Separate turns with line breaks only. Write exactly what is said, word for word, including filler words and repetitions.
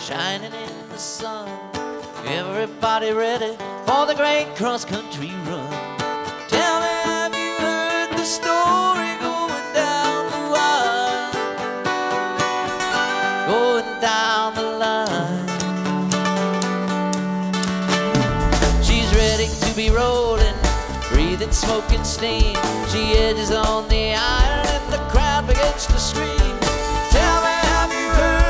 shining in the sun. Everybody ready for the great cross-country run. Tell me, have you heard the story going down the line? Going down the line. She's ready to be rolling, breathing smoke and steam. She edges on the iron and the crowd begins to scream.